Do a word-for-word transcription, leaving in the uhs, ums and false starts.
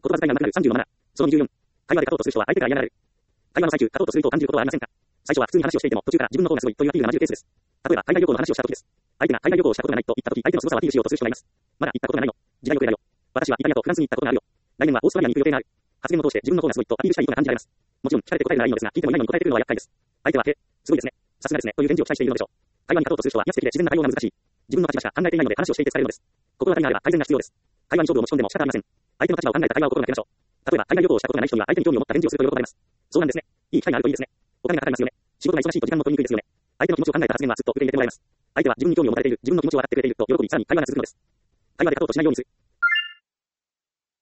葉遣いが長くなるさんじゅうのなな。そのにじゅうよん。会話で勝とうとする人は相手から嫌がられる。会話の最中、勝とうとすると感じることはありませんか？最初は普通に話をしていても、途中から自分の方がすごいというアピールが混じるケースです。例えば、海外旅行の話をした時です。相手が海外旅行をしたことがないと言った時、相手の凄さをアピールしようとする人がいます。まだ行ったことがないの。時代遅れだよ。私はイタリアとフランスに行ったことがあるよ。来年はオーストラリアに行く予定がある。発言を通して自分の方がすごいとアピールしたい意図が感じられます。もちろん聞かれて答えるのはいいのですが、聞いてもいないのに答えてくるのは厄介です。相手は、へ、すごいですね。さすがですね。という返事を期待しているのでしょう。会話に勝とうとする人は、威圧的で自然な対応が難しい。自分の立場しか考えていないので話をしていて疲れるのです。心当たりがあれば改善が必要です。会話に勝負を持ち込んでも仕方ありません。相手の立場を考えた会話を心がけましょう。例えば、海外旅行をしたことがない人には相手に興味を持った返事をすると喜ばれます。そうなんですね。いい機会があるといいですね。お金がかかりますよね。仕事が忙しいと時間も取りにくいですよね。相手の気持ちを考えた発言はずっと受け入れてもらえます。相手は自分に興味を持たれている、自分の気持ちを分かってくれていると喜び、さらに会話が続くのです。会話で勝とうとしないようにする。